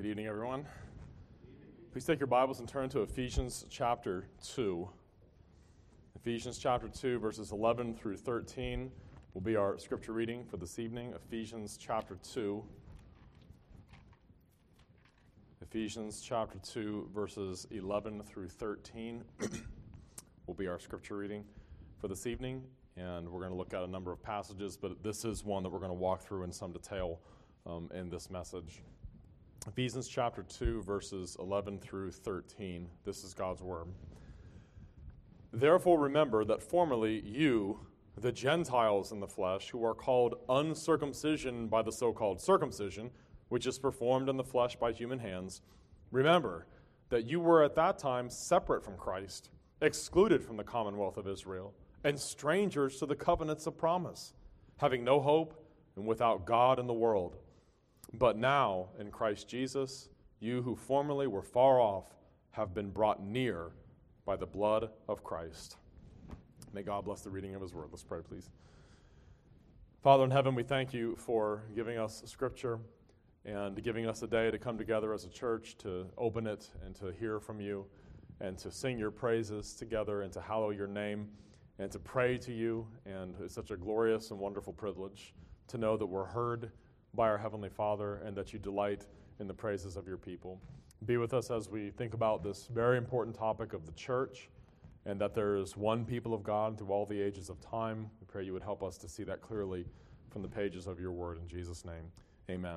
Good evening, everyone. Please take your Bibles and turn to Ephesians chapter 2. Ephesians chapter 2, verses 11 through 13 will be our scripture reading for this evening. Ephesians chapter 2. Ephesians chapter 2, verses 11 through 13 will be our scripture reading for this evening. And we're going to look at a number of passages, but this is one that we're going to walk through in some detail in this message. Ephesians chapter 2, verses 11 through 13. This is God's word. Therefore remember that formerly you, the Gentiles in the flesh, who are called uncircumcision by the so-called circumcision, which is performed in the flesh by human hands, remember that you were at that time separate from Christ, excluded from the commonwealth of Israel, and strangers to the covenants of promise, having no hope and without God in the world. But now, in Christ Jesus, you who formerly were far off have been brought near by the blood of Christ. May God bless the reading of his word. Let's pray, please. Father in heaven, we thank you for giving us scripture and giving us a day to come together as a church to open it and to hear from you and to sing your praises together and to hallow your name and to pray to you. And it's such a glorious and wonderful privilege to know that we're heard by our Heavenly Father, and that you delight in the praises of your people. Be with us as we think about this very important topic of the church, and that there is one people of God through all the ages of time. We pray you would help us to see that clearly from the pages of your word. In Jesus' name, amen.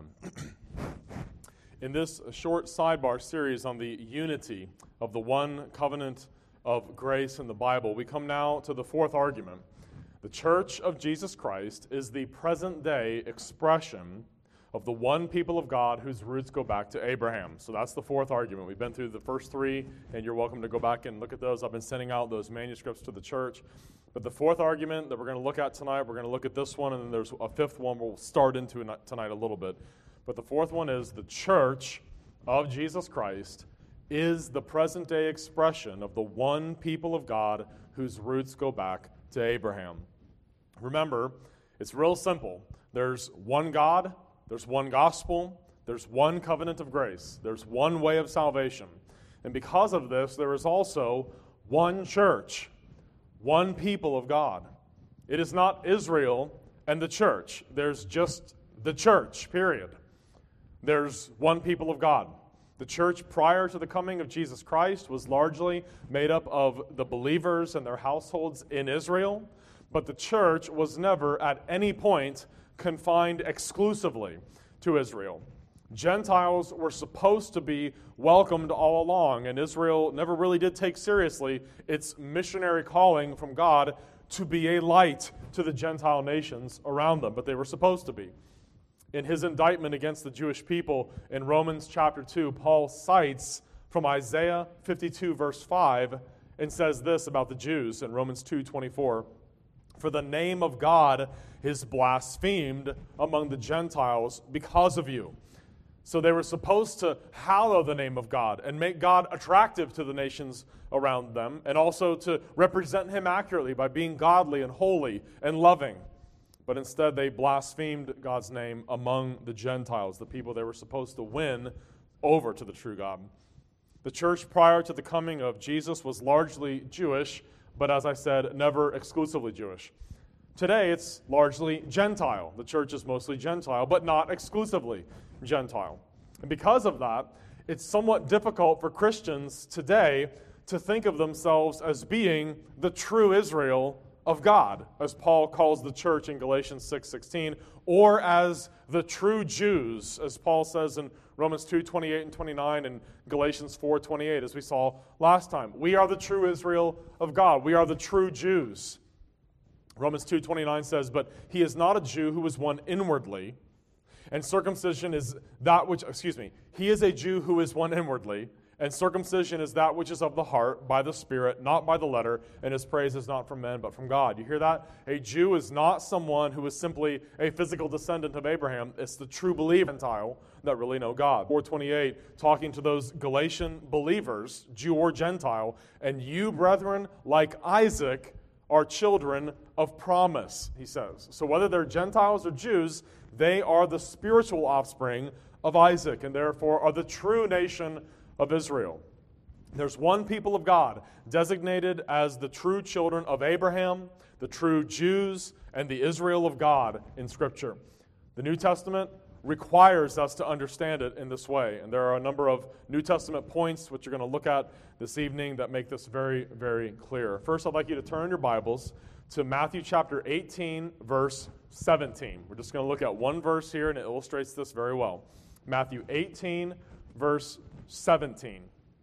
In this short sidebar series on the unity of the one covenant of grace in the Bible, we come now to the fourth argument. The Church of Jesus Christ is the present-day expression of the one people of God whose roots go back to Abraham. So that's the fourth argument. We've been through the first three, and you're welcome to go back and look at those. I've been sending out those manuscripts to the church. But the fourth argument that we're going to look at tonight, we're going to look at this one, and then there's a fifth one we'll start into tonight a little bit. But the fourth one is the Church of Jesus Christ is the present-day expression of the one people of God whose roots go back to Abraham. Remember, it's real simple. There's one God, there's one gospel, there's one covenant of grace, there's one way of salvation. And because of this, there is also one church, one people of God. It is not Israel and the church. There's just the church, period. There's one people of God. The church prior to the coming of Jesus Christ was largely made up of the believers and their households in Israel. But the church was never at any point confined exclusively to Israel. Gentiles were supposed to be welcomed all along, and Israel never really did take seriously its missionary calling from God to be a light to the Gentile nations around them, but they were supposed to be. In his indictment against the Jewish people in Romans chapter 2, Paul cites from Isaiah 52 verse 5 and says this about the Jews in Romans 2:24. For the name of God is blasphemed among the Gentiles because of you. So they were supposed to hallow the name of God and make God attractive to the nations around them, and also to represent him accurately by being godly and holy and loving. But instead they blasphemed God's name among the Gentiles, the people they were supposed to win over to the true God. The church prior to the coming of Jesus was largely Jewish, but as I said, never exclusively Jewish. Today, it's largely Gentile. The church is mostly Gentile, but not exclusively Gentile. And because of that, it's somewhat difficult for Christians today to think of themselves as being the true Israel of God, as Paul calls the church in Galatians 6:16, or as the true Jews, as Paul says in Romans 2:28 and 29 and Galatians 4:28, as we saw last time. We are the true Israel of God. We are the true Jews. Romans 2:29 says, but he is not a Jew who is one inwardly, and circumcision is that which, he is a Jew who is one inwardly, and circumcision is that which is of the heart, by the Spirit, not by the letter, and his praise is not from men, but from God. You hear that? A Jew is not someone who is simply a physical descendant of Abraham. It's the true believer Gentile that really know God. 4:28, talking to those Galatian believers, Jew or Gentile, and you, brethren, like Isaac, are children of promise, he says. So whether they're Gentiles or Jews, they are the spiritual offspring of Isaac, and therefore are the true nation of Israel. There's one people of God designated as the true children of Abraham, the true Jews, and the Israel of God in Scripture. The New Testament requires us to understand it in this way, and there are a number of New Testament points which you're going to look at this evening that make this very, very clear. First, I'd like you to turn your Bibles to Matthew chapter 18, verse 17. We're just going to look at one verse here, and it illustrates this very well. Matthew 18, verse 17.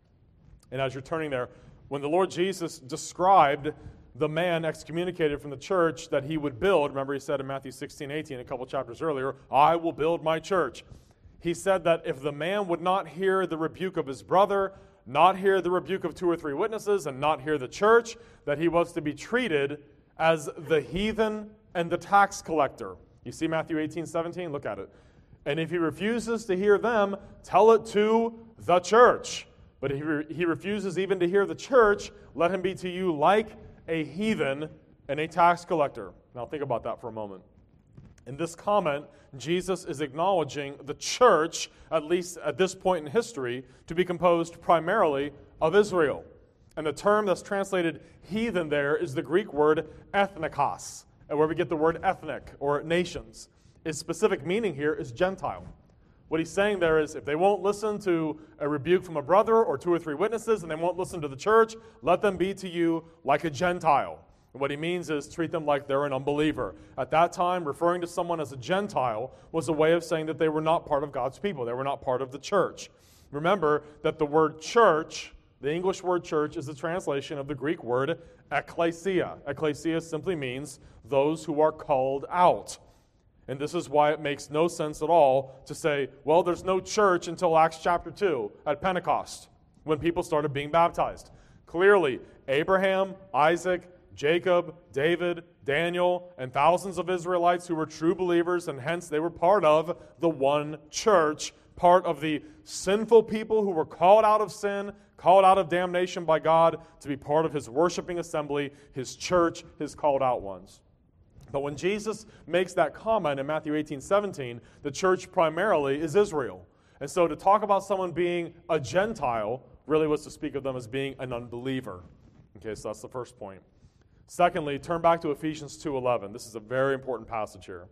And as you're turning there, when the Lord Jesus described the man excommunicated from the church that he would build, remember he said in Matthew 16, 18, a couple chapters earlier, I will build my church. He said that if the man would not hear the rebuke of his brother, not hear the rebuke of 2 or 3 witnesses, and not hear the church, that he was to be treated as the heathen and the tax collector. You see Matthew 18, 17? Look at it. And if he refuses to hear them, tell it to the church. But if he refuses even to hear the church, let him be to you like a heathen and a tax collector. Now think about that for a moment. In this comment, Jesus is acknowledging the church, at least at this point in history, to be composed primarily of Israel. And the term that's translated heathen there is the Greek word ethnikos, and where we get the word ethnic or nations. Its specific meaning here is Gentile. What he's saying there is if they won't listen to a rebuke from a brother or 2 or 3 witnesses and they won't listen to the church, let them be to you like a Gentile. And what he means is treat them like they're an unbeliever. At that time, referring to someone as a Gentile was a way of saying that they were not part of God's people. They were not part of the church. Remember that the word church, the English word church, is the translation of the Greek word ekklesia. Ekklesia simply means those who are called out. And this is why it makes no sense at all to say, well, there's no church until Acts chapter 2 at Pentecost, when people started being baptized. Clearly, Abraham, Isaac, Jacob, David, Daniel, and thousands of Israelites who were true believers, and hence they were part of the one church, part of the sinful people who were called out of sin, called out of damnation by God, to be part of his worshiping assembly, his church, his called out ones. But when Jesus makes that comment in Matthew 18, 17, the church primarily is Israel. And so to talk about someone being a Gentile really was to speak of them as being an unbeliever. Okay, so that's the first point. Secondly, turn back to Ephesians 2:11. This is a very important passage here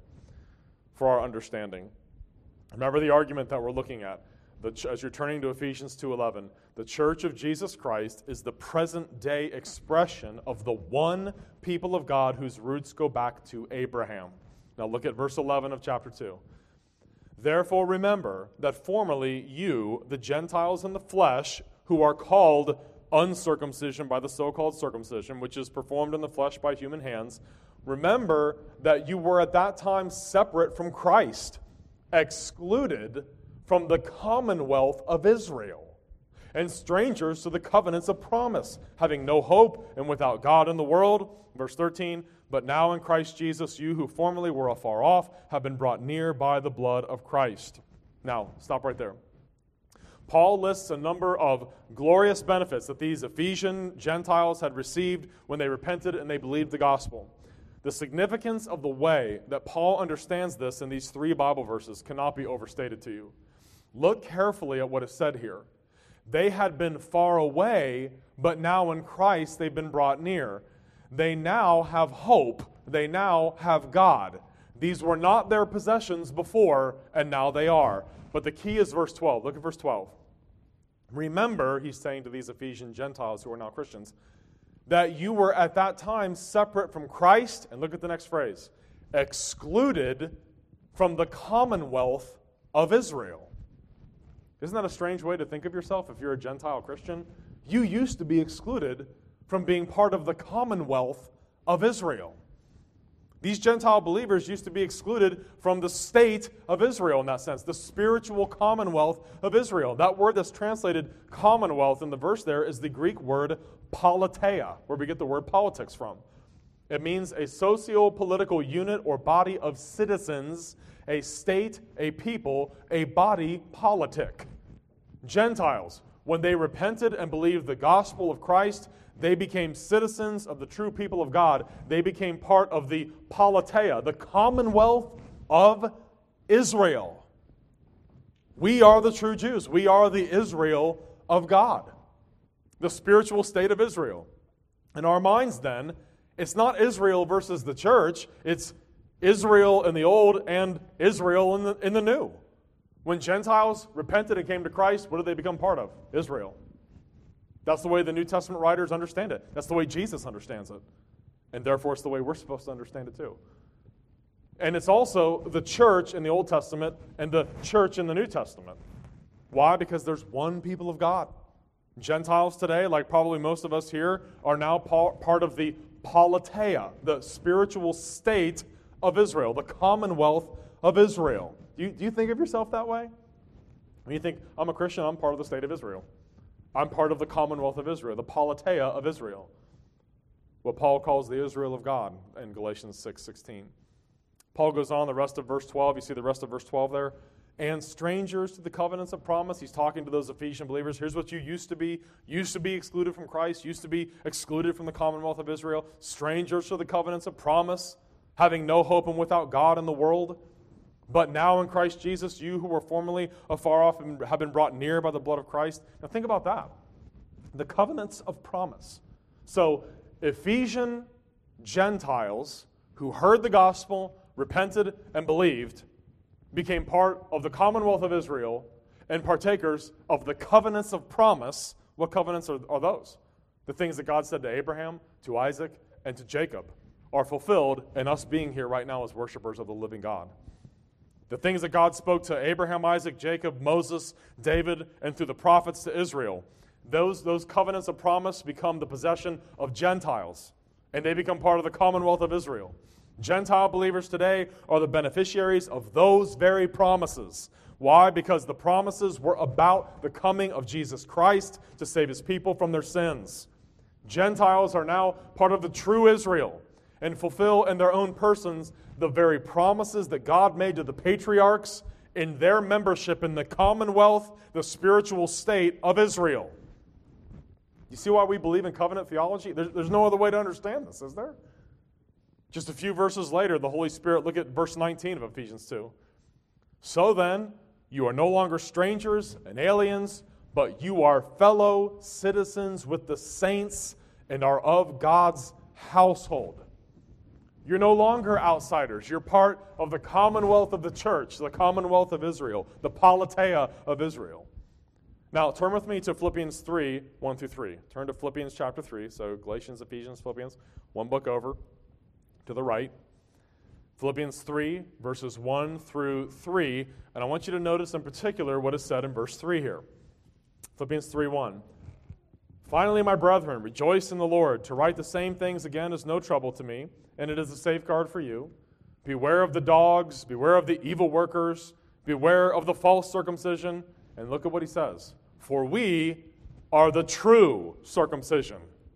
for our understanding. Remember the argument that we're looking at. As you're turning to Ephesians 2:11, the church of Jesus Christ is the present-day expression of the one people of God whose roots go back to Abraham. Now look at verse 11 of chapter 2. Therefore remember that formerly you, the Gentiles in the flesh, who are called uncircumcision by the so-called circumcision, which is performed in the flesh by human hands, remember that you were at that time separate from Christ, excluded from the commonwealth of Israel, and strangers to the covenants of promise, having no hope and without God in the world. Verse 13, but now in Christ Jesus, you who formerly were afar off have been brought near by the blood of Christ. Now, stop right there. Paul lists a number of glorious benefits that these Ephesian Gentiles had received when they repented and they believed the gospel. The significance of the way that Paul understands this in these 3 Bible verses cannot be overstated to you. Look carefully at what is said here. They had been far away, but now in Christ they've been brought near. They now have hope. They now have God. These were not their possessions before, and now they are. But the key is verse 12. Look at verse 12. Remember, he's saying to these Ephesian Gentiles who are now Christians, that you were at that time separate from Christ, and look at the next phrase, excluded from the commonwealth of Israel. Isn't that a strange way to think of yourself if you're a Gentile Christian? You used to be excluded from being part of the commonwealth of Israel. These Gentile believers used to be excluded from the state of Israel in that sense, the spiritual commonwealth of Israel. That word that's translated commonwealth in the verse there is the Greek word politeia, where we get the word politics from. It means a socio-political unit or body of citizens, a state, a people, a body politic. Gentiles, when they repented and believed the gospel of Christ, they became citizens of the true people of God. They became part of the politeia, the commonwealth of Israel. We are the true Jews. We are the Israel of God, the spiritual state of Israel. In our minds, then, it's not Israel versus the church. It's Israel in the old and Israel in the new. When Gentiles repented and came to Christ, what did they become part of? Israel. That's the way the New Testament writers understand it. That's the way Jesus understands it. And therefore, it's the way we're supposed to understand it too. And it's also the church in the Old Testament and the church in the New Testament. Why? Because there's one people of God. Gentiles today, like probably most of us here, are now part of the politeia, the spiritual state of Israel, the commonwealth of Israel. Do you think of yourself that way? When you think, I'm a Christian, I'm part of the state of Israel. I'm part of the commonwealth of Israel, the politeia of Israel. What Paul calls the Israel of God in Galatians 6:16. Paul goes on the rest of verse 12. You see the rest of verse 12 there? And strangers to the covenants of promise. He's talking to those Ephesian believers. Here's what you used to be excluded from Christ, used to be excluded from the commonwealth of Israel. Strangers to the covenants of promise, having no hope and without God in the world. But now in Christ Jesus, you who were formerly afar off have been brought near by the blood of Christ. Now think about that. The covenants of promise. So Ephesian Gentiles who heard the gospel, repented, and believed, became part of the commonwealth of Israel and partakers of the covenants of promise. What covenants are those? The things that God said to Abraham, to Isaac, and to Jacob are fulfilled in us being here right now as worshipers of the living God. The things that God spoke to Abraham, Isaac, Jacob, Moses, David, and through the prophets to Israel, those covenants of promise become the possession of Gentiles, and they become part of the commonwealth of Israel. Gentile believers today are the beneficiaries of those very promises. Why? Because the promises were about the coming of Jesus Christ to save his people from their sins. Gentiles are now part of the true Israel and fulfill in their own persons the very promises that God made to the patriarchs in their membership in the commonwealth, the spiritual state of Israel. You see why we believe in covenant theology? There's no other way to understand this, is there? Just a few verses later, the Holy Spirit, look at verse 19 of Ephesians 2. So then, you are no longer strangers and aliens, but you are fellow citizens with the saints and are of God's household. You're no longer outsiders. You're part of the commonwealth of the church, the commonwealth of Israel, the politeia of Israel. Now, turn with me to Philippians 3, 1 through 3. Turn to Philippians chapter 3. So Galatians, Ephesians, Philippians, one book over to the right. Philippians 3, verses 1 through 3. And I want you to notice in particular what is said in verse 3 here. Philippians 3, 1. Finally, my brethren, rejoice in the Lord. To write the same things again is no trouble to me, and it is a safeguard for you. Beware of the dogs, beware of the evil workers, beware of the false circumcision. And look at what he says. For we are the true circumcision,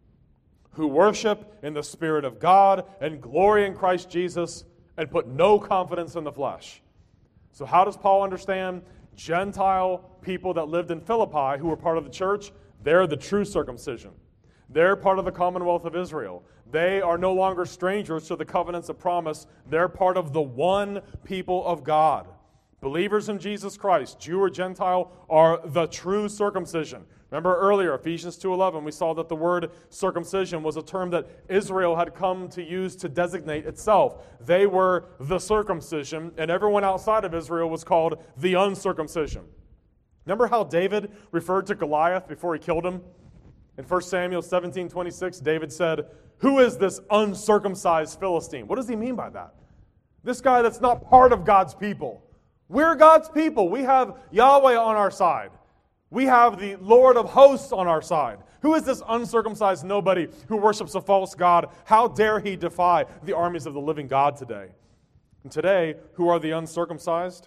who worship in the Spirit of God and glory in Christ Jesus and put no confidence in the flesh. So how does Paul understand Gentile people that lived in Philippi who were part of the church? They're the true circumcision. They're part of the commonwealth of Israel. They are no longer strangers to the covenants of promise. They're part of the one people of God. Believers in Jesus Christ, Jew or Gentile, are the true circumcision. Remember earlier, Ephesians 2:11, we saw that the word circumcision was a term that Israel had come to use to designate itself. They were the circumcision, and everyone outside of Israel was called the uncircumcision. Remember how David referred to Goliath before he killed him? In 1 Samuel 17:26, David said, "Who is this uncircumcised Philistine?" What does he mean by that? This guy that's not part of God's people. We're God's people. We have Yahweh on our side. We have the Lord of hosts on our side. Who is this uncircumcised nobody who worships a false god? How dare he defy the armies of the living God today? And today, who are the uncircumcised?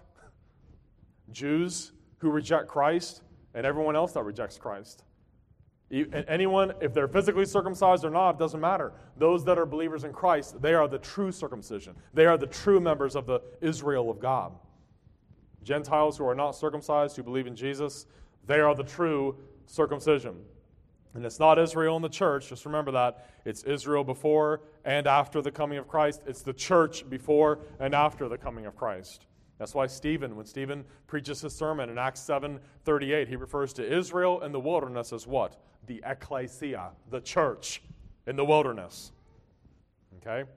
Jews who reject Christ and everyone else that rejects Christ. Anyone, if they're physically circumcised or not, it doesn't matter. Those that are believers in Christ, they are the true circumcision. They are the true members of the Israel of God. Gentiles who are not circumcised, who believe in Jesus, they are the true circumcision. And it's not Israel in the church, just remember that. It's Israel before and after the coming of Christ. It's the church before and after the coming of Christ. That's why when Stephen preaches his sermon in Acts 7:38, he refers to Israel in the wilderness as what? The ecclesia, the church in the wilderness. Okay?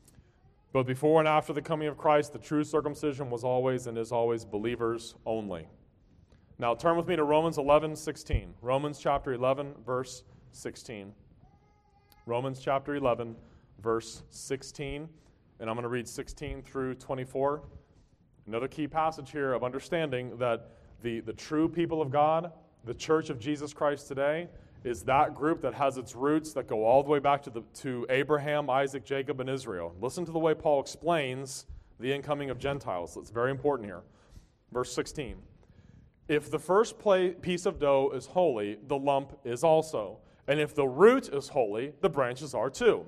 But before and after the coming of Christ, the true circumcision was always and is always believers only. Now turn with me to Romans 11:16. Romans chapter 11, verse 16. Romans chapter 11, verse 16. And I'm going to read 16 through 24. Another key passage here of understanding that the true people of God, the church of Jesus Christ today, is that group that has its roots that go all the way back to Abraham, Isaac, Jacob, and Israel. Listen to the way Paul explains the incoming of Gentiles. It's very important here. Verse 16. If the first piece of dough is holy, the lump is also. And if the root is holy, the branches are too.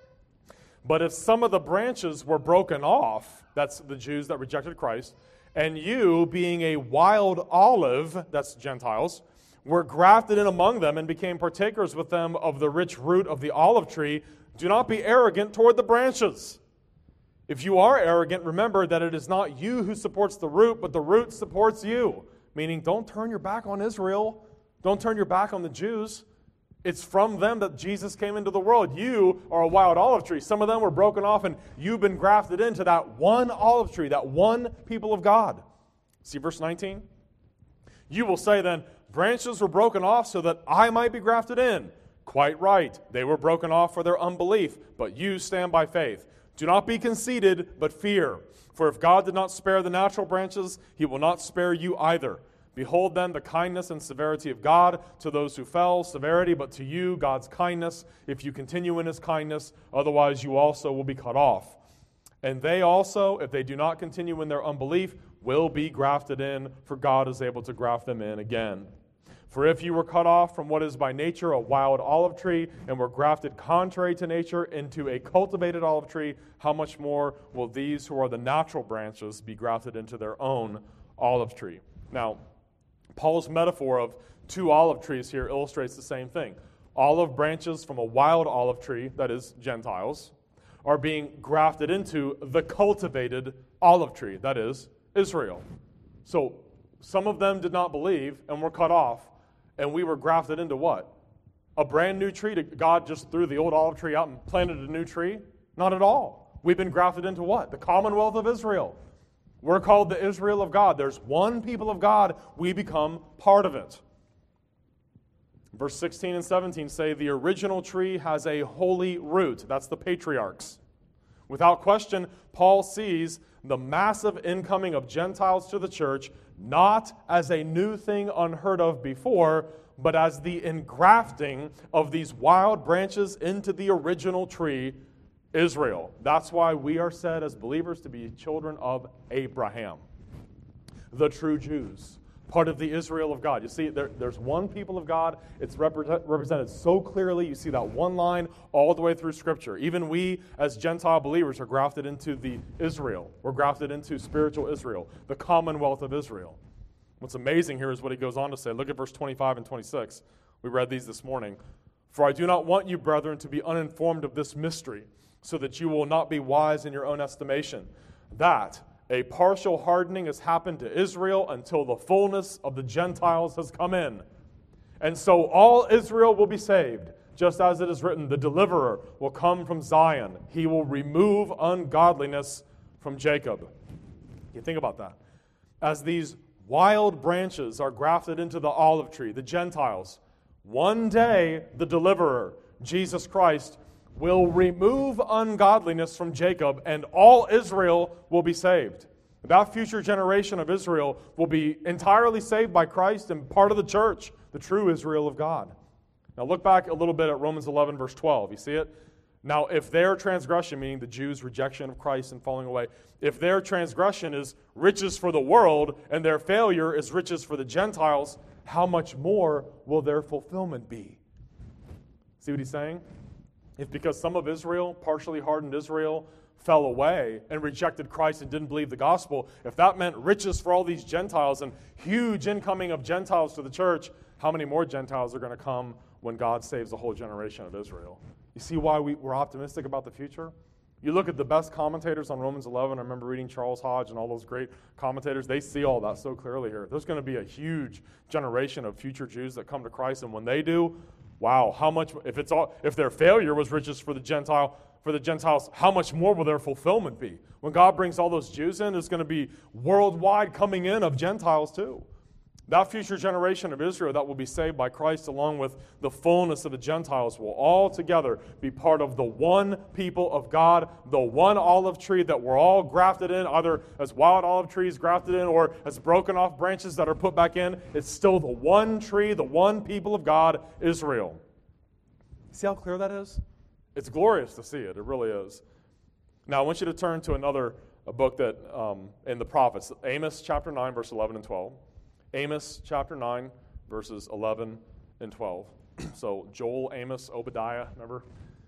But if some of the branches were broken off, that's the Jews that rejected Christ, and you, being a wild olive, that's Gentiles, were grafted in among them and became partakers with them of the rich root of the olive tree, do not be arrogant toward the branches. If you are arrogant, remember that it is not you who supports the root, but the root supports you. Meaning, don't turn your back on Israel. Don't turn your back on the Jews. It's from them that Jesus came into the world. You are a wild olive tree. Some of them were broken off, and you've been grafted into that one olive tree, that one people of God. See verse 19? You will say then, branches were broken off so that I might be grafted in. Quite right. They were broken off for their unbelief, but you stand by faith. Do not be conceited, but fear. For if God did not spare the natural branches, he will not spare you either. Behold then the kindness and severity of God to those who fell, severity, but to you God's kindness, if you continue in his kindness, otherwise you also will be cut off. And they also, if they do not continue in their unbelief, will be grafted in, for God is able to graft them in again. For if you were cut off from what is by nature a wild olive tree, and were grafted contrary to nature into a cultivated olive tree, how much more will these who are the natural branches be grafted into their own olive tree? Now, Paul's metaphor of two olive trees here illustrates the same thing. Olive branches from a wild olive tree, that is, Gentiles, are being grafted into the cultivated olive tree, that is, Israel. So, some of them did not believe and were cut off, and we were grafted into what? A brand new tree? God just threw the old olive tree out and planted a new tree? Not at all. We've been grafted into what? The commonwealth of Israel. We're called the Israel of God. There's one people of God. We become part of it. Verse 16 and 17 say the original tree has a holy root. That's the patriarchs. Without question, Paul sees the massive incoming of Gentiles to the church not as a new thing unheard of before, but as the engrafting of these wild branches into the original tree, Israel. That's why we are said as believers to be children of Abraham, the true Jews, part of the Israel of God. You see, there's one people of God. It's represented so clearly. You see that one line all the way through Scripture. Even we, as Gentile believers, are grafted into the Israel. We're grafted into spiritual Israel, the commonwealth of Israel. What's amazing here is what he goes on to say. Look at verse 25 and 26. We read these this morning. For I do not want you, brethren, to be uninformed of this mystery, so that you will not be wise in your own estimation, that a partial hardening has happened to Israel until the fullness of the Gentiles has come in. And so all Israel will be saved, just as it is written, the deliverer will come from Zion. He will remove ungodliness from Jacob. You think about that. As these wild branches are grafted into the olive tree, the Gentiles, one day the deliverer, Jesus Christ, will remove ungodliness from Jacob, and all Israel will be saved. That future generation of Israel will be entirely saved by Christ and part of the church, the true Israel of God. Now look back a little bit at Romans 11, verse 12. You see it? Now, if their transgression, meaning the Jews' rejection of Christ and falling away, if their transgression is riches for the world and their failure is riches for the Gentiles, how much more will their fulfillment be? See what he's saying? If because some of Israel, partially hardened Israel, fell away and rejected Christ and didn't believe the gospel, if that meant riches for all these Gentiles and huge incoming of Gentiles to the church, how many more Gentiles are going to come when God saves the whole generation of Israel? You see why we're optimistic about the future? You look at the best commentators on Romans 11. I remember reading Charles Hodge and all those great commentators. They see all that so clearly here. There's going to be a huge generation of future Jews that come to Christ, and when they do, wow, how much, if their failure was riches for the Gentiles, how much more will their fulfillment be? When God brings all those Jews in, there's going to be worldwide coming in of Gentiles too. That future generation of Israel that will be saved by Christ, along with the fullness of the Gentiles, will all together be part of the one people of God, the one olive tree that we're all grafted in, either as wild olive trees grafted in or as broken off branches that are put back in. It's still the one tree, the one people of God, Israel. See how clear that is? It's glorious to see it. It really is. Now, I want you to turn to a book that in the prophets, Amos chapter 9, verse 11 and 12. Amos chapter 9, verses 11 and 12. So Joel, Amos, Obadiah, remember?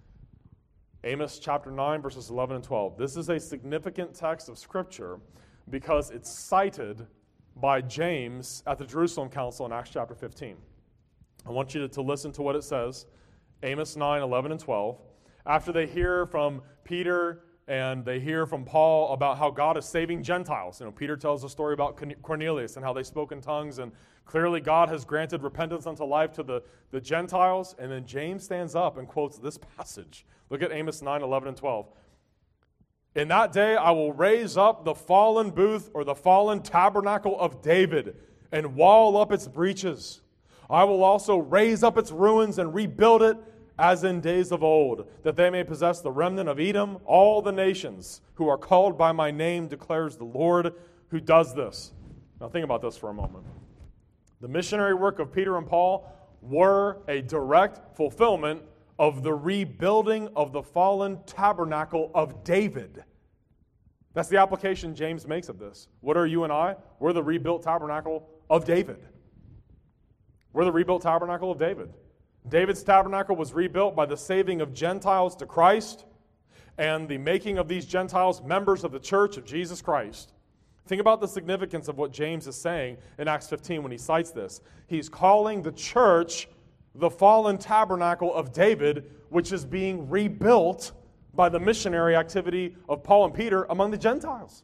Amos chapter 9, verses 11 and 12. This is a significant text of Scripture because it's cited by James at the Jerusalem Council in Acts chapter 15. I want you to listen to what it says. Amos 9, 11 and 12. After they hear from Peter and they hear from Paul about how God is saving Gentiles. Peter tells a story about Cornelius and how they spoke in tongues, and clearly God has granted repentance unto life to the Gentiles. And then James stands up and quotes this passage. Look at Amos 9, 11 and 12. In that day I will raise up the fallen booth or the fallen tabernacle of David and wall up its breaches. I will also raise up its ruins and rebuild it as in days of old, that they may possess the remnant of Edom. All the nations who are called by my name, declares the Lord who does this. Now think about this for a moment. The missionary work of Peter and Paul were a direct fulfillment of the rebuilding of the fallen tabernacle of David. That's the application James makes of this. What are you and I? We're the rebuilt tabernacle of David. We're the rebuilt tabernacle of David. David's tabernacle was rebuilt by the saving of Gentiles to Christ and the making of these Gentiles members of the church of Jesus Christ. Think about the significance of what James is saying in Acts 15 when he cites this. He's calling the church the fallen tabernacle of David, which is being rebuilt by the missionary activity of Paul and Peter among the Gentiles.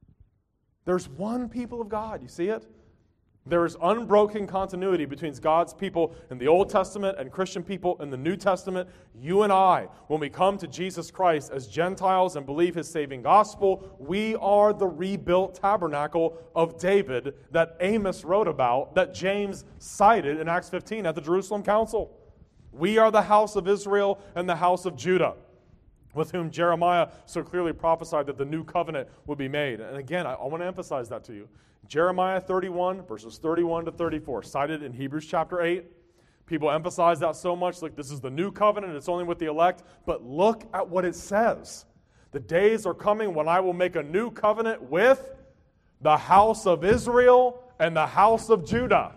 There's one people of God. You see it? There is unbroken continuity between God's people in the Old Testament and Christian people in the New Testament. You and I, when we come to Jesus Christ as Gentiles and believe His saving gospel, we are the rebuilt tabernacle of David that Amos wrote about, that James cited in Acts 15 at the Jerusalem Council. We are the house of Israel and the house of Judah, with whom Jeremiah so clearly prophesied that the new covenant would be made. And again, I want to emphasize that to you. Jeremiah 31, verses 31 to 34, cited in Hebrews chapter 8. People emphasize that so much, like this is the new covenant, it's only with the elect. But look at what it says. The days are coming when I will make a new covenant with the house of Israel and the house of Judah.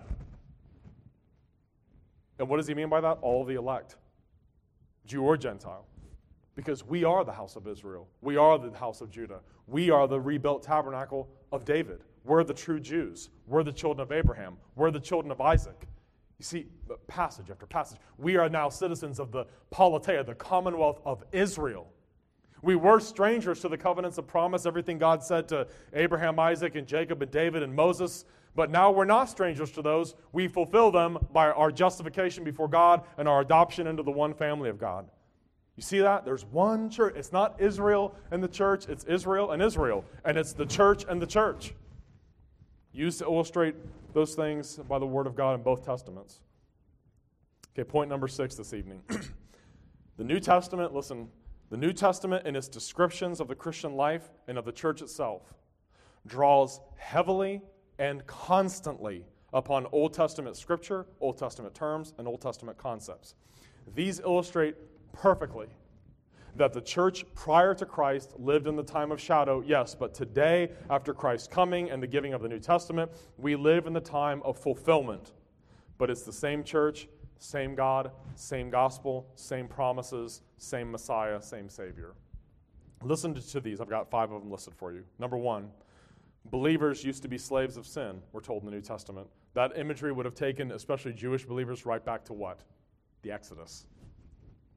And what does he mean by that? All the elect, Jew or Gentile. Because we are the house of Israel. We are the house of Judah. We are the rebuilt tabernacle of David. We're the true Jews. We're the children of Abraham. We're the children of Isaac. You see, passage after passage. We are now citizens of the Politeia, the commonwealth of Israel. We were strangers to the covenants of promise, everything God said to Abraham, Isaac, and Jacob, and David, and Moses. But now we're not strangers to those. We fulfill them by our justification before God and our adoption into the one family of God. You see that? There's one church. It's not Israel and the church. It's Israel and Israel. And it's the church and the church. Used to illustrate those things by the Word of God in both Testaments. Okay, point number 6 this evening. The New Testament, listen, the New Testament in its descriptions of the Christian life and of the church itself draws heavily and constantly upon Old Testament scripture, Old Testament terms, and Old Testament concepts. These illustrate perfectly that the church prior to Christ lived in the time of shadow, yes, but today, after Christ's coming and the giving of the New Testament, we live in the time of fulfillment. But it's the same church, same God, same gospel, same promises, same Messiah, same Savior. Listen to these. I've got 5 of them listed for you. Number 1, believers used to be slaves of sin, we're told in the New Testament. That imagery would have taken, especially Jewish believers, right back to what? The Exodus.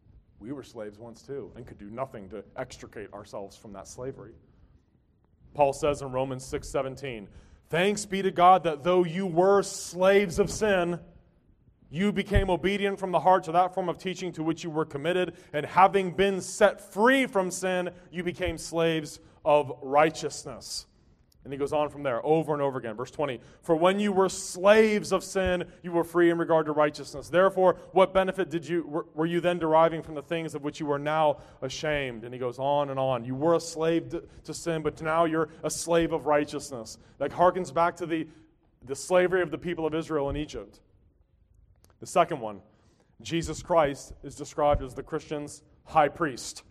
we were slaves once too and could do nothing to extricate ourselves from that slavery. Paul says in Romans 6:17, thanks be to God that though you were slaves of sin, you became obedient from the heart to that form of teaching to which you were committed, and having been set free from sin, you became slaves of righteousness. And he goes on from there over and over again. Verse 20, for when you were slaves of sin, you were free in regard to righteousness. Therefore, what benefit were you then deriving from the things of which you are now ashamed? And he goes on and on. You were a slave to sin, but now you're a slave of righteousness. That harkens back to the slavery of the people of Israel in Egypt. The second one, Jesus Christ is described as the Christian's high priest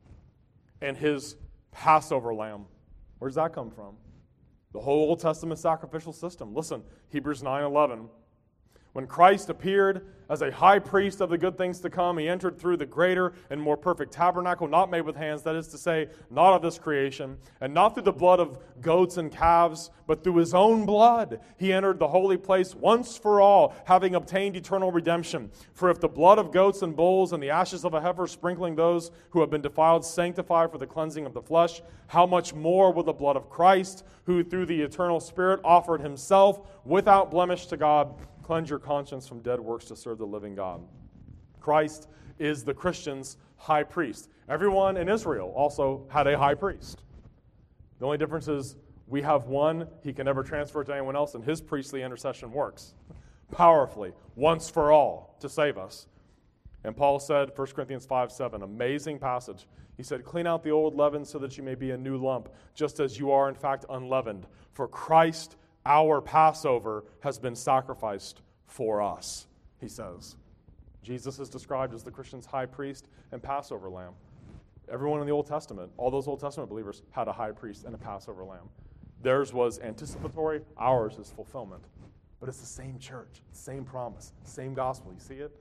and his Passover lamb. Where does that come from? The whole Old Testament sacrificial system. Listen, Hebrews 9:11. When Christ appeared as a high priest of the good things to come, he entered through the greater and more perfect tabernacle, not made with hands, that is to say, not of this creation, and not through the blood of goats and calves, but through his own blood. He entered the holy place once for all, having obtained eternal redemption. For if the blood of goats and bulls and the ashes of a heifer sprinkling those who have been defiled sanctify for the cleansing of the flesh, how much more will the blood of Christ, who through the eternal Spirit offered himself without blemish to God, cleanse your conscience from dead works to serve the living God. Christ is the Christian's high priest. Everyone in Israel also had a high priest. The only difference is we have one, he can never transfer to anyone else, and his priestly intercession works powerfully, once for all, to save us. And Paul said, 1 Corinthians 5:7, amazing passage. He said, clean out the old leaven so that you may be a new lump, just as you are in fact unleavened. For Christ our Passover has been sacrificed for us, he says. Jesus is described as the Christian's high priest and Passover lamb. Everyone in the Old Testament, all those Old Testament believers, had a high priest and a Passover lamb. Theirs was anticipatory, ours is fulfillment. But it's the same church, same promise, same gospel. You see it?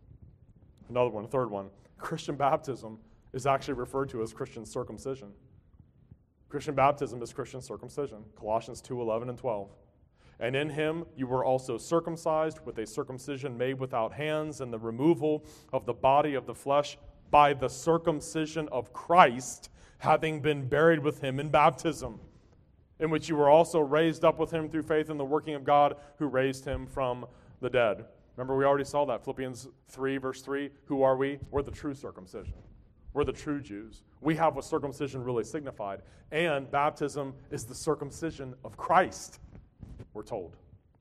Another one, a third one. Christian baptism is actually referred to as Christian circumcision. Christian baptism is Christian circumcision. Colossians 2:11 and 12. And in him you were also circumcised with a circumcision made without hands, and the removal of the body of the flesh by the circumcision of Christ, having been buried with him in baptism, in which you were also raised up with him through faith in the working of God who raised him from the dead. Remember, we already saw that. Philippians 3, verse 3. Who are we? We're the true circumcision. We're the true Jews. We have what circumcision really signified. And baptism is the circumcision of Christ, we're told.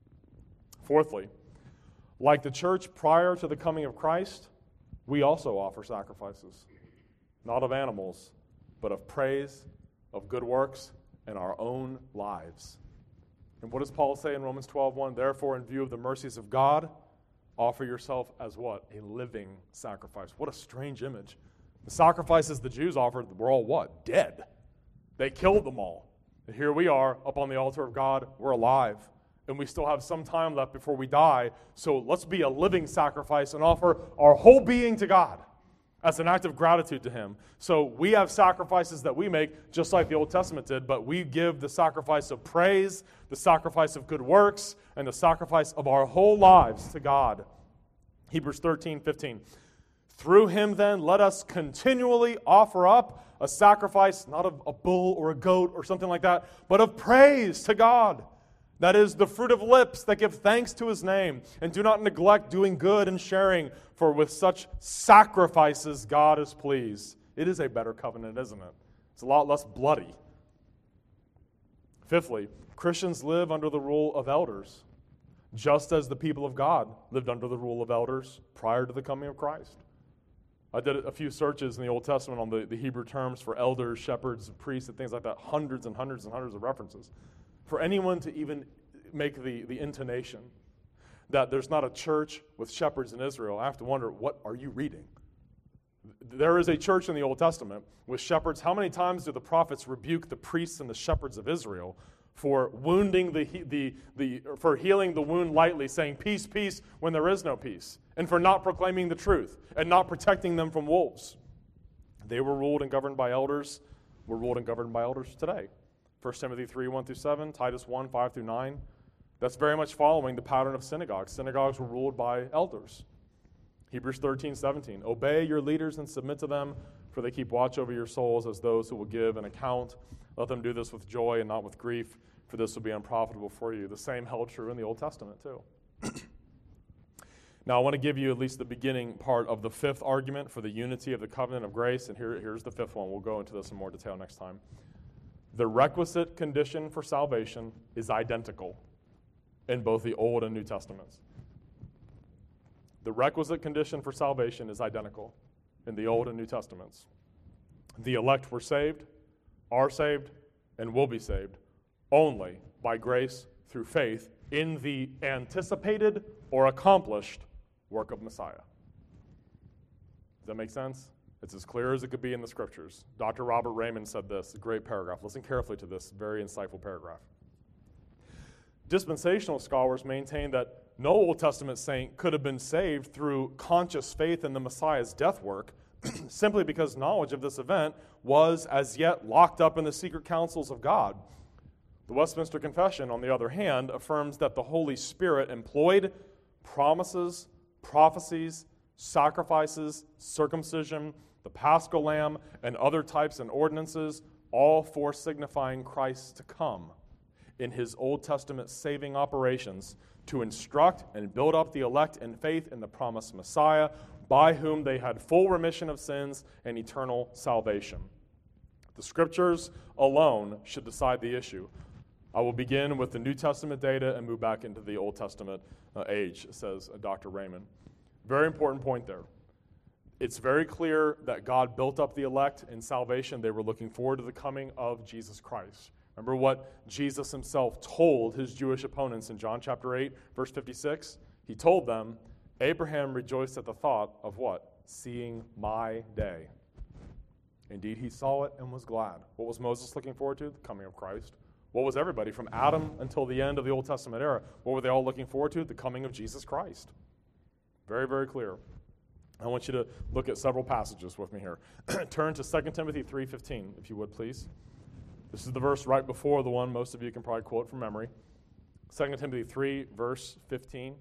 Fourthly, like the church prior to the coming of Christ, we also offer sacrifices. Not of animals, but of praise, of good works, and our own lives. And what does Paul say in Romans 12:1? Therefore, in view of the mercies of God, offer yourself as what? A living sacrifice. What a strange image. The sacrifices the Jews offered were all what? Dead. They killed them all. And here we are up on the altar of God. We're alive. And we still have some time left before we die. So let's be a living sacrifice and offer our whole being to God as an act of gratitude to him. So we have sacrifices that we make just like the Old Testament did, but we give the sacrifice of praise, the sacrifice of good works, and the sacrifice of our whole lives to God. Hebrews 13:15. Through him, then, let us continually offer up a sacrifice, not of a bull or a goat or something like that, but of praise to God. That is the fruit of lips that give thanks to his name. And do not neglect doing good and sharing, for with such sacrifices God is pleased. It is a better covenant, isn't it? It's a lot less bloody. Fifthly, Christians live under the rule of elders, just as the people of God lived under the rule of elders prior to the coming of Christ. I did a few searches in the Old Testament on the Hebrew terms for elders, shepherds, priests, and things like that. Hundreds and hundreds and hundreds of references. For anyone to even make the intonation that there's not a church with shepherds in Israel, I have to wonder, what are you reading? There is a church in the Old Testament with shepherds. How many times do the prophets rebuke the priests and the shepherds of Israel for wounding for healing the wound lightly, saying peace, peace, when there is no peace, and for not proclaiming the truth and not protecting them from wolves? They were ruled and governed by elders. We're ruled and governed by elders today. 1 Timothy 3:1-7, Titus 1:5-9. That's very much following the pattern of synagogues. Synagogues were ruled by elders. Hebrews 13:17. Obey your leaders and submit to them, for they keep watch over your souls as those who will give an account. Let them do this with joy and not with grief, for this will be unprofitable for you. The same held true in the Old Testament too. Now, I want to give you at least the beginning part of the fifth argument for the unity of the covenant of grace, and here's the fifth one. We'll go into this in more detail next time. The requisite condition for salvation is identical in both the Old and New Testaments. The requisite condition for salvation is identical in the Old and New Testaments. The elect were saved, are saved, and will be saved only by grace through faith in the anticipated or accomplished work of Messiah. Does that make sense? It's as clear as it could be in the Scriptures. Dr. Robert Raymond said this, a great paragraph. Listen carefully to this very insightful paragraph. Dispensational scholars maintain that no Old Testament saint could have been saved through conscious faith in the Messiah's death work simply because knowledge of this event was as yet locked up in the secret counsels of God. The Westminster Confession, on the other hand, affirms that the Holy Spirit employed promises, prophecies, sacrifices, circumcision, the Paschal Lamb, and other types and ordinances, all for signifying Christ to come in his Old Testament saving operations to instruct and build up the elect in faith in the promised Messiah, by whom they had full remission of sins and eternal salvation. The Scriptures alone should decide the issue. I will begin with the New Testament data and move back into the Old Testament age, says Dr. Raymond. Very important point there. It's very clear that God built up the elect in salvation. They were looking forward to the coming of Jesus Christ. Remember what Jesus himself told his Jewish opponents in John chapter 8, verse 56? He told them, Abraham rejoiced at the thought of what? Seeing my day. Indeed, he saw it and was glad. What was Moses looking forward to? The coming of Christ. What was everybody from Adam until the end of the Old Testament era? What were they all looking forward to? The coming of Jesus Christ. Very, very clear. I want you to look at several passages with me here. Turn to 2 Timothy 3:15, if you would, please. This is the verse right before the one most of you can probably quote from memory. 2 Timothy 3, verse 15.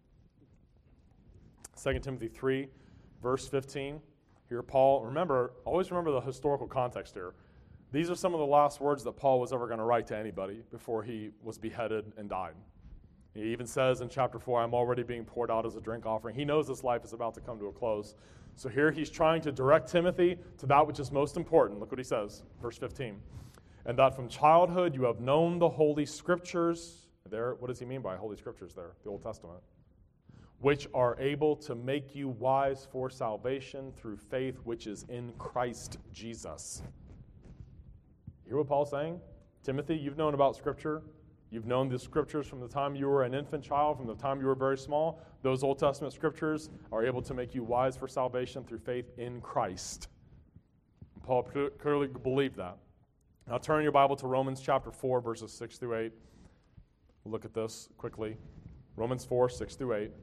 2 Timothy 3, verse 15. Here, Paul, always remember the historical context here. These are some of the last words that Paul was ever going to write to anybody before he was beheaded and died. He even says in chapter 4, I'm already being poured out as a drink offering. He knows this life is about to come to a close. So here he's trying to direct Timothy to that which is most important. Look what he says, verse 15. And that from childhood you have known the Holy Scriptures. There, what does he mean by Holy Scriptures there? The Old Testament. Which are able to make you wise for salvation through faith which is in Christ Jesus. You hear what Paul's saying? Timothy, you've known about Scripture. You've known the Scriptures from the time you were an infant child, from the time you were very small. Those Old Testament Scriptures are able to make you wise for salvation through faith in Christ. And Paul clearly believed that. Now turn your Bible to Romans chapter 4, verses 6 through 8. We'll look at this quickly. Romans 4, 6 through 8.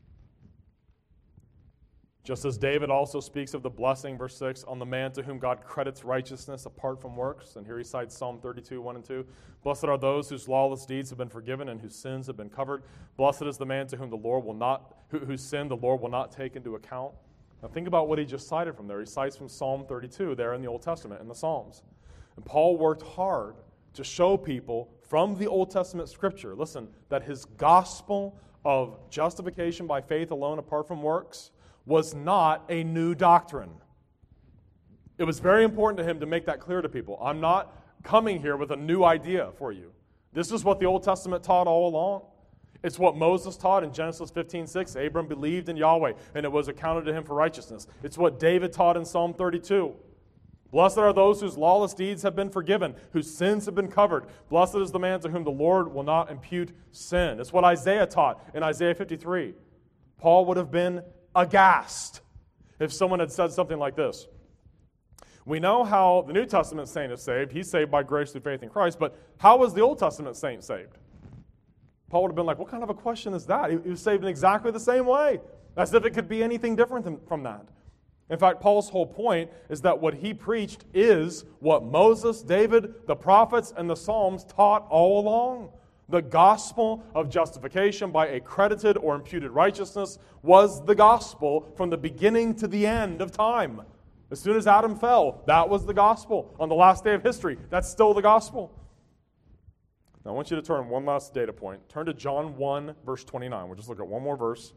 Just as David also speaks of the blessing, verse 6, on the man to whom God credits righteousness apart from works. And here he cites Psalm 32, 1 and 2. Blessed are those whose lawless deeds have been forgiven and whose sins have been covered. Blessed is the man to whom the Lord will not, whose sin the Lord will not take into account. Now think about what he just cited from there. He cites from Psalm 32 there in the Old Testament, in the Psalms. And Paul worked hard to show people from the Old Testament Scripture, listen, that his gospel of justification by faith alone apart from works was not a new doctrine. It was very important to him to make that clear to people. I'm not coming here with a new idea for you. This is what the Old Testament taught all along. It's what Moses taught in Genesis 15:6. Abram believed in Yahweh, and it was accounted to him for righteousness. It's what David taught in Psalm 32. Blessed are those whose lawless deeds have been forgiven, whose sins have been covered. Blessed is the man to whom the Lord will not impute sin. It's what Isaiah taught in Isaiah 53. Paul would have been aghast if someone had said something like this. We know how the New Testament saint is saved. He's saved by grace through faith in Christ, but how was the Old Testament saint saved? Paul would have been like, what kind of a question is that? He was saved in exactly the same way, as if it could be anything different from that. In fact, Paul's whole point is that what he preached is what Moses, David, the prophets, and the Psalms taught all along. The gospel of justification by accredited or imputed righteousness was the gospel from the beginning to the end of time. As soon as Adam fell, that was the gospel. On the last day of history, that's still the gospel. Now I want you to turn one last data point. Turn to John 1, verse 29. We'll just look at one more verse.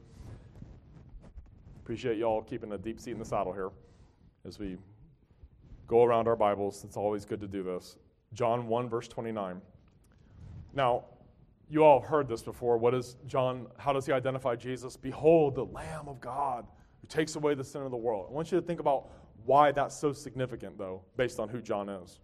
Appreciate y'all keeping a deep seat in the saddle here as we go around our Bibles. It's always good to do this. John 1, verse 29. Now, you all have heard this before. How does he identify Jesus? Behold, the Lamb of God who takes away the sin of the world. I want you to think about why that's so significant, though, based on who John is.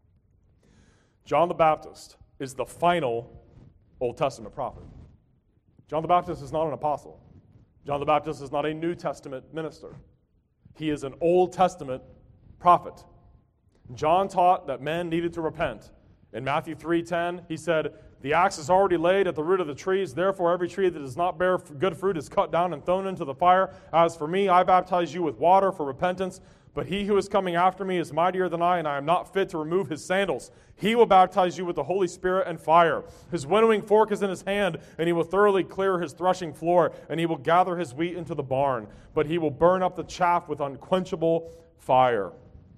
John the Baptist is the final Old Testament prophet. John the Baptist is not an apostle. John the Baptist is not a New Testament minister. He is an Old Testament prophet. John taught that men needed to repent. In Matthew 3:10, he said, "The axe is already laid at the root of the trees. Therefore, every tree that does not bear good fruit is cut down and thrown into the fire. As for me, I baptize you with water for repentance. But he who is coming after me is mightier than I, and I am not fit to remove his sandals. He will baptize you with the Holy Spirit and fire. His winnowing fork is in his hand, and he will thoroughly clear his threshing floor, and he will gather his wheat into the barn. But he will burn up the chaff with unquenchable fire."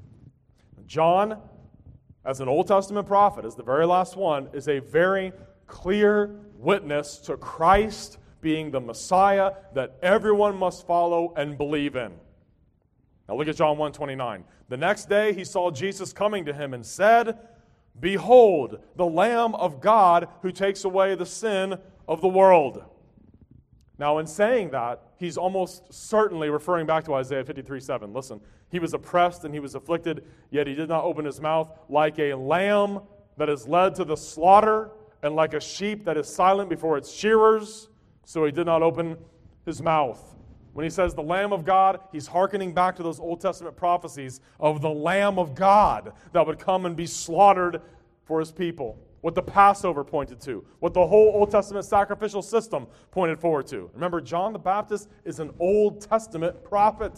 John, as an Old Testament prophet, as the very last one, is a very clear witness to Christ being the Messiah that everyone must follow and believe in. Now look at John 1:29. "The next day he saw Jesus coming to him and said, 'Behold, the Lamb of God who takes away the sin of the world.'" Now in saying that, he's almost certainly referring back to Isaiah 53:7. Listen, "He was oppressed and he was afflicted, yet he did not open his mouth, like a lamb that is led to the slaughter, and like a sheep that is silent before its shearers, so he did not open his mouth." When he says the Lamb of God, he's hearkening back to those Old Testament prophecies of the Lamb of God that would come and be slaughtered for his people. What the Passover pointed to, what the whole Old Testament sacrificial system pointed forward to. Remember, John the Baptist is an Old Testament prophet.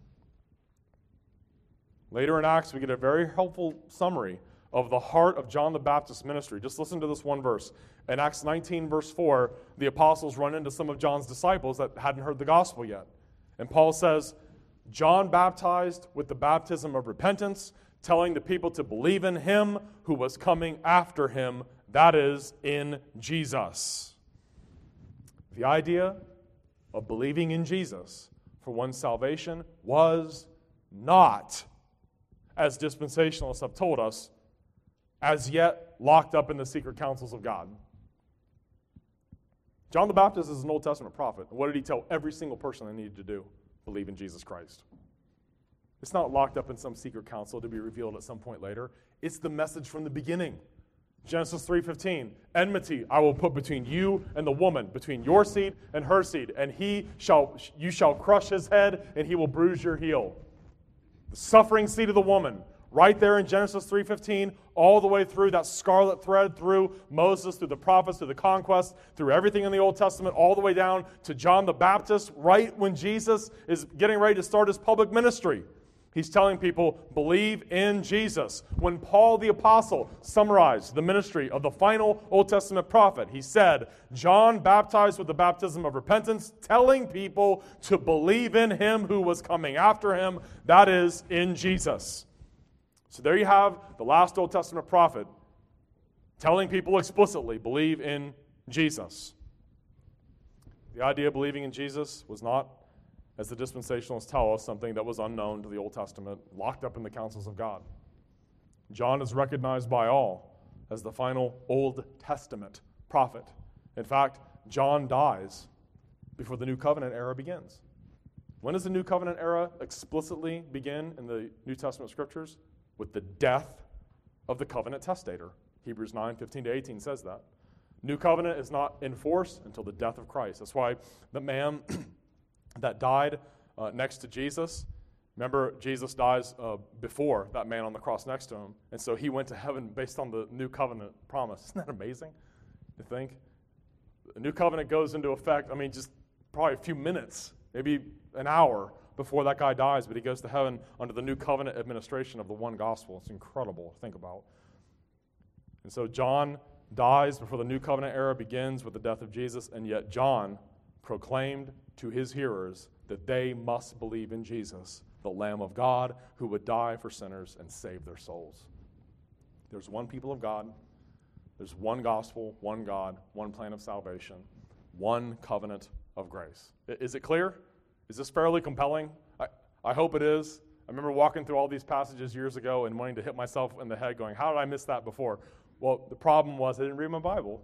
Later in Acts, we get a very helpful summary of the heart of John the Baptist's ministry. Just listen to this one verse. In Acts 19, verse 4, the apostles run into some of John's disciples that hadn't heard the gospel yet. And Paul says, "John baptized with the baptism of repentance, telling the people to believe in him who was coming after him, that is, in Jesus." The idea of believing in Jesus for one's salvation was not, as dispensationalists have told us, as yet locked up in the secret counsels of God. John the Baptist is an Old Testament prophet. What did he tell every single person they needed to do? Believe in Jesus Christ. It's not locked up in some secret counsel to be revealed at some point later. It's the message from the beginning. Genesis 3:15, "Enmity I will put between you and the woman, between your seed and her seed, and you shall crush his head, and he will bruise your heel." The suffering seed of the woman, right there in Genesis 3:15, all the way through that scarlet thread, through Moses, through the prophets, through the conquest, through everything in the Old Testament, all the way down to John the Baptist, right when Jesus is getting ready to start his public ministry. He's telling people, believe in Jesus. When Paul the Apostle summarized the ministry of the final Old Testament prophet, he said, "John baptized with the baptism of repentance, telling people to believe in him who was coming after him, that is, in Jesus." So there you have the last Old Testament prophet telling people explicitly, believe in Jesus. The idea of believing in Jesus was not, as the dispensationalists tell us, something that was unknown to the Old Testament, locked up in the counsels of God. John is recognized by all as the final Old Testament prophet. In fact, John dies before the New Covenant era begins. When does the New Covenant era explicitly begin in the New Testament scriptures? With the death of the covenant testator. Hebrews 9:15-18 says that. New Covenant is not in force until the death of Christ. That's why the man that died next to Jesus, remember Jesus dies before that man on the cross next to him, and so he went to heaven based on the New Covenant promise. Isn't that amazing to think? The New Covenant goes into effect, just probably a few minutes, maybe an hour before that guy dies, but he goes to heaven under the New Covenant administration of the one gospel. It's incredible to think about. And so John dies before the New Covenant era begins with the death of Jesus, and yet John proclaimed to his hearers that they must believe in Jesus, the Lamb of God, who would die for sinners and save their souls. There's one people of God. There's one gospel, one God, one plan of salvation, one covenant of grace. Is it clear? Is this fairly compelling? I hope it is. I remember walking through all these passages years ago and wanting to hit myself in the head going, how did I miss that before? Well, the problem was I didn't read my Bible.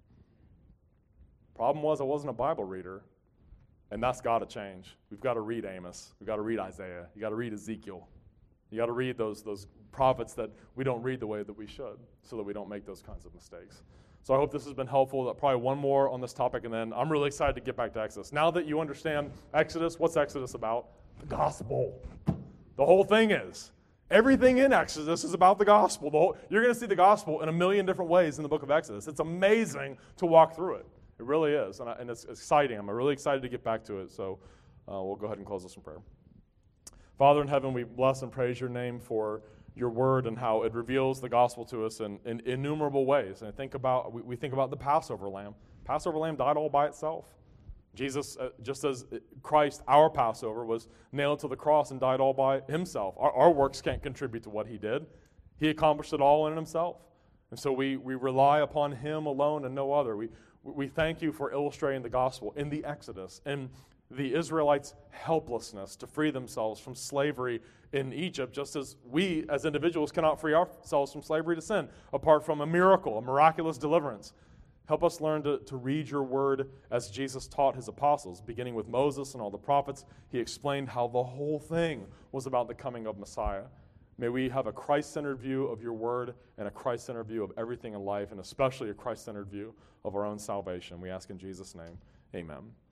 Problem was I wasn't a Bible reader, and that's got to change. We've got to read Amos. We've got to read Isaiah. You've got to read Ezekiel. You got to read those prophets that we don't read the way that we should so that we don't make those kinds of mistakes. So I hope this has been helpful. Probably one more on this topic, and then I'm really excited to get back to Exodus. Now that you understand Exodus, what's Exodus about? The gospel. The whole thing is. Everything in Exodus is about the gospel. You're going to see the gospel in a million different ways in the book of Exodus. It's amazing to walk through it. It really is, and it's exciting. I'm really excited to get back to it, so we'll go ahead and close this in prayer. Father in heaven, we bless and praise your name for your word and how it reveals the gospel to us in innumerable ways. And we think about the Passover lamb. Passover lamb died all by itself. Jesus, just as Christ, our Passover, was nailed to the cross and died all by himself. Our works can't contribute to what he did. He accomplished it all in himself. And so we rely upon him alone and no other. We thank you for illustrating the gospel in the Exodus and the Israelites' helplessness to free themselves from slavery in Egypt, just as we as individuals cannot free ourselves from slavery to sin apart from a miracle, a miraculous deliverance. Help us learn to read your word as Jesus taught his apostles. Beginning with Moses and all the prophets, he explained how the whole thing was about the coming of Messiah. May we have a Christ-centered view of your word and a Christ-centered view of everything in life, and especially a Christ-centered view of our own salvation. We ask in Jesus' name, amen.